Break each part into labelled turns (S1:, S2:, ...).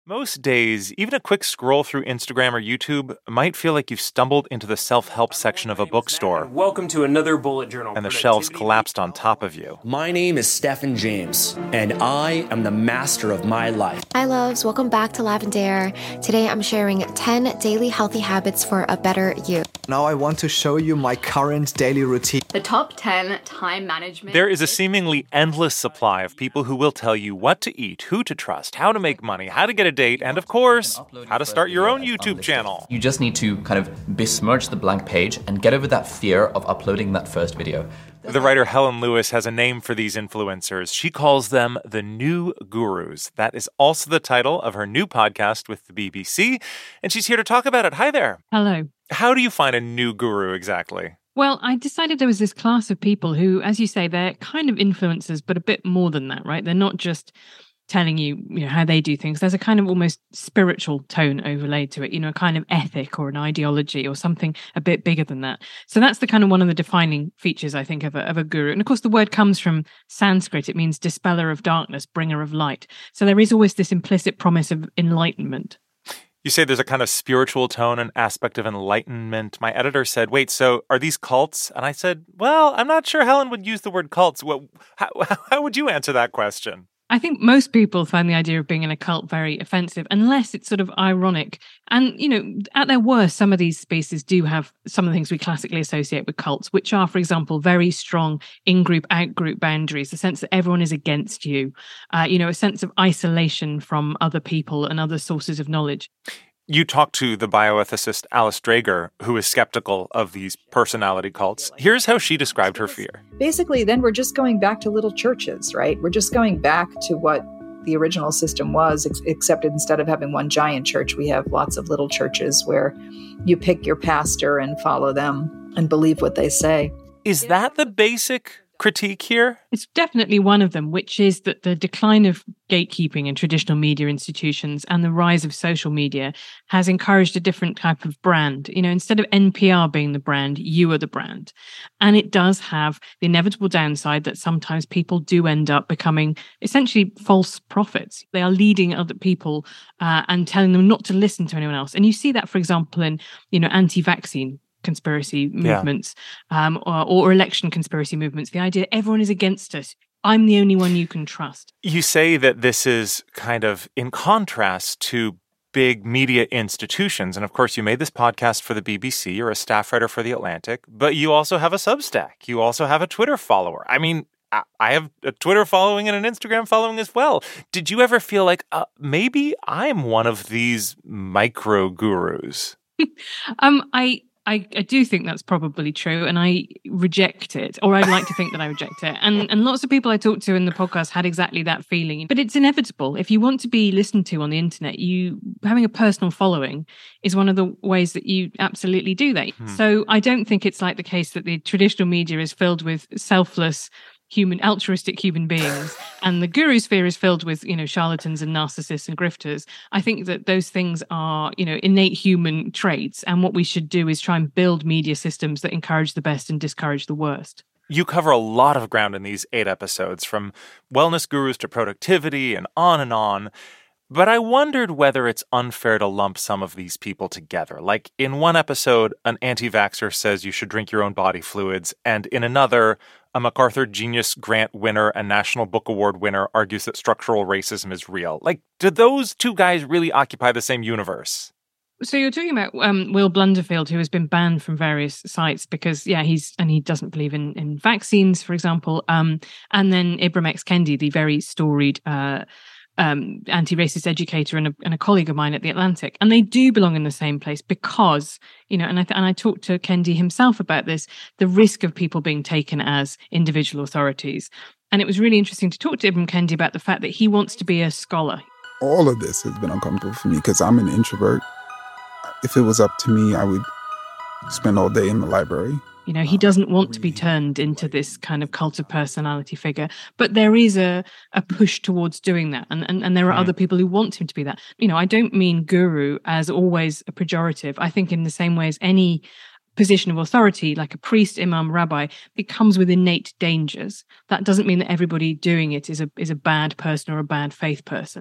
S1: Most days, even a quick scroll through Instagram or YouTube might feel like you've stumbled into the self-help section of a bookstore.
S2: Welcome to another Bullet Journal.
S1: And the shelves collapsed on top of you.
S3: My name is Stephen James, and I am the master of my life.
S4: Hi, loves. Welcome back to Lavendaire. Today, I'm sharing 10 daily healthy habits for a better you.
S5: Now I want to show you my current daily routine.
S6: The top 10 time management.
S1: There is a seemingly endless supply of people who will tell you what to eat, who to trust, how to make money, how to get a date, and of course, how to start your own YouTube channel.
S7: You just need to kind of besmirch the blank page and get over that fear of uploading that first video.
S1: The writer Helen Lewis has a name for these influencers. She calls them the new gurus. That is also the title of her new podcast with the BBC, and she's here to talk about it. Hi there.
S8: Hello.
S1: How do you find a new guru exactly?
S8: Well, I decided there was this class of people who, as you say, they're kind of influencers, but a bit more than that, right? They're not just telling you, how they do things. There's a kind of almost spiritual tone overlaid to it, a kind of ethic or an ideology or something a bit bigger than that. So that's the kind of one of the defining features, I think, of a guru. And of course, the word comes from Sanskrit. It means dispeller of darkness, bringer of light. So there is always this implicit promise of enlightenment.
S1: You say there's a kind of spiritual tone and aspect of enlightenment. My editor said, wait, so are these cults? And I said, well, I'm not sure Helen would use the word cults. Well, how would you answer that question?
S8: I think most people find the idea of being in a cult very offensive, unless it's sort of ironic. And, at their worst, some of these spaces do have some of the things we classically associate with cults, which are, for example, very strong in-group, out-group boundaries, the sense that everyone is against you, a sense of isolation from other people and other sources of knowledge.
S1: You talked to the bioethicist Alice Drager, who is skeptical of these personality cults. Here's how she described her fear.
S9: Basically, then we're just going back to little churches, right? We're just going back to what the original system was, except instead of having one giant church, we have lots of little churches where you pick your pastor and follow them and believe what they say.
S1: Is that the basic critique here?
S8: It's definitely one of them, which is that the decline of gatekeeping in traditional media institutions and the rise of social media has encouraged a different type of brand. Instead of NPR being the brand, you are the brand. And it does have the inevitable downside that sometimes people do end up becoming essentially false prophets. They are leading other people and telling them not to listen to anyone else. And you see that, for example, in, anti-vaccine conspiracy movements or election conspiracy movements. The idea everyone is against us. I'm the only one you can trust.
S1: You say that this is kind of in contrast to big media institutions. And of course, you made this podcast for the BBC. You're a staff writer for The Atlantic, but you also have a Substack. You also have a Twitter follower. I mean, I have a Twitter following and an Instagram following as well. Did you ever feel like maybe I'm one of these micro gurus?
S8: I do think that's probably true, and I reject it, or I'd like to think that I reject it. And lots of people I talked to in the podcast had exactly that feeling. But it's inevitable. If you want to be listened to on the internet, having a personal following is one of the ways that you absolutely do that. So I don't think it's like the case that the traditional media is filled with selfless, altruistic human beings, and the guru sphere is filled with, charlatans and narcissists and grifters. I think that those things are, innate human traits, and what we should do is try and build media systems that encourage the best and discourage the worst.
S1: You cover a lot of ground in these 8 episodes, from wellness gurus to productivity and on and on. But I wondered whether it's unfair to lump some of these people together. Like in one episode, an anti-vaxxer says you should drink your own body fluids, and in another, a MacArthur Genius Grant winner and National Book Award winner argues that structural racism is real. Like, do those two guys really occupy the same universe?
S8: So you're talking about Will Blunderfield, who has been banned from various sites because, he doesn't believe in vaccines, for example. And then Ibram X. Kendi, the very storied anti-racist educator and a colleague of mine at The Atlantic. And they do belong in the same place because, and I talked to Kendi himself about this, the risk of people being taken as individual authorities. And it was really interesting to talk to Ibram Kendi about the fact that he wants to be a scholar.
S10: All of this has been uncomfortable for me because I'm an introvert. If it was up to me, I would spend all day in the library.
S8: He doesn't want to be turned into this kind of cult of personality figure, but there is a push towards doing that. And there are other people who want him to be that. I don't mean guru as always a pejorative. I think in the same way as any position of authority, like a priest, imam, rabbi, it comes with innate dangers. That doesn't mean that everybody doing it is a bad person or a bad faith person.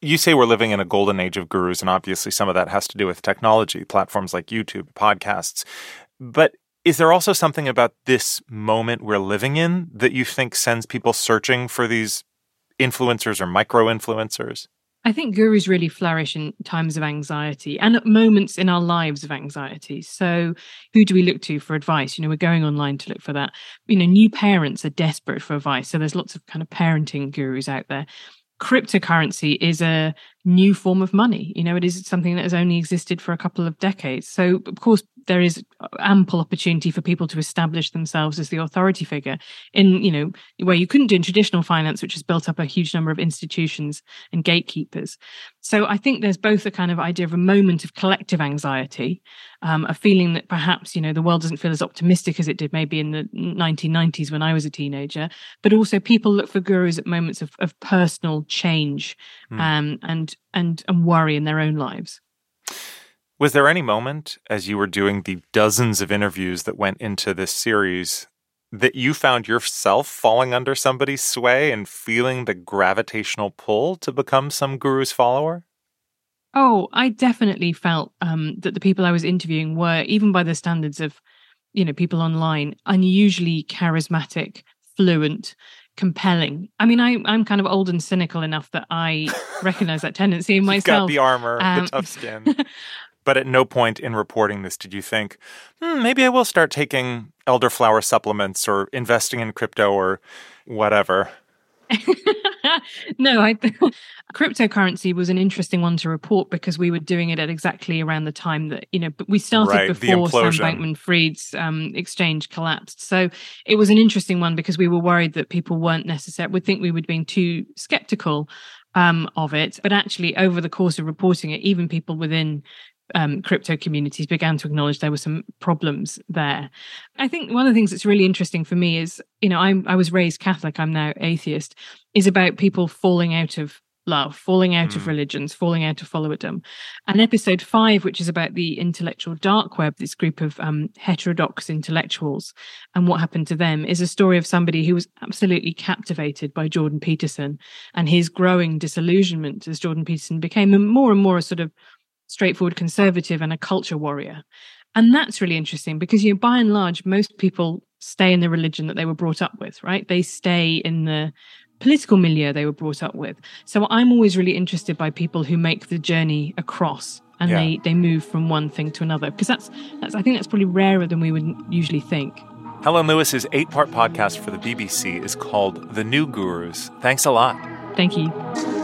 S1: You say we're living in a golden age of gurus, and obviously some of that has to do with technology, platforms like YouTube, podcasts. But is there also something about this moment we're living in that you think sends people searching for these influencers or micro-influencers?
S8: I think gurus really flourish in times of anxiety and at moments in our lives of anxiety. So who do we look to for advice? We're going online to look for that. New parents are desperate for advice. So there's lots of kind of parenting gurus out there. Cryptocurrency is a new form of money. It is something that has only existed for a couple of decades. So, of course, there is ample opportunity for people to establish themselves as the authority figure in, where you couldn't do in traditional finance, which has built up a huge number of institutions and gatekeepers. So I think there's both a kind of idea of a moment of collective anxiety, a feeling that perhaps, the world doesn't feel as optimistic as it did maybe in the 1990s when I was a teenager, but also people look for gurus at moments of personal change and worry in their own lives.
S1: Was there any moment as you were doing the dozens of interviews that went into this series that you found yourself falling under somebody's sway and feeling the gravitational pull to become some guru's follower?
S8: Oh, I definitely felt that the people I was interviewing were, even by the standards of, people online, unusually charismatic, fluent, compelling. I mean, I'm kind of old and cynical enough that I recognize that tendency in myself.
S1: You've got the armor, the tough skin. But at no point in reporting this did you think, maybe I will start taking elderflower supplements or investing in crypto or whatever.
S8: No, cryptocurrency was an interesting one to report because we were doing it at exactly around the time that, but we started before Sam Bankman-Fried's exchange collapsed. So it was an interesting one because we were worried that people would think we were being too skeptical of it. But actually, over the course of reporting it, even people within crypto communities began to acknowledge there were some problems there. I think one of the things that's really interesting for me is, I was raised Catholic, I'm now atheist, is about people falling out of love, falling out of religions, falling out of followerdom. And episode 5, which is about the intellectual dark web, this group of heterodox intellectuals and what happened to them, is a story of somebody who was absolutely captivated by Jordan Peterson and his growing disillusionment as Jordan Peterson became more and more a sort of straightforward conservative and a culture warrior. And that's really interesting because, by and large, most people stay in the religion that they were brought up with, right? They stay in the political milieu they were brought up with. So I'm always really interested by people who make the journey across and they move from one thing to another, because that's I think that's probably rarer than we would usually think.
S1: Helen Lewis's 8-part podcast for the BBC is called The New Gurus. Thanks a lot.
S8: Thank you.